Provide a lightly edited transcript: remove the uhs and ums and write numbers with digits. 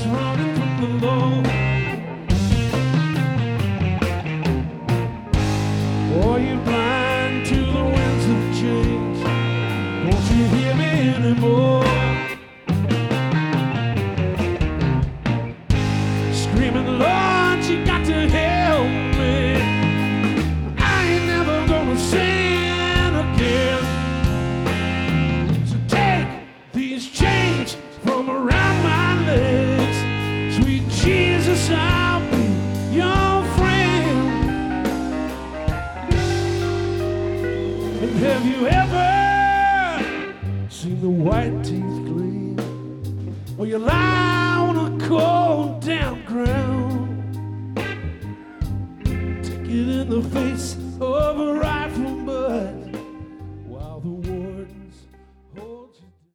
running from the Lord. Oh, you're blind to the winds of change. Don't you hear me anymore? Screaming, Lord, you got to help me. I ain't never gonna sin again. So take these chains from around my legs. Sweet Jesus, I'll be your friend. And have you ever seen the white teeth gleam? Or you lie on a cold, damp ground? Take it in the face of a rifle.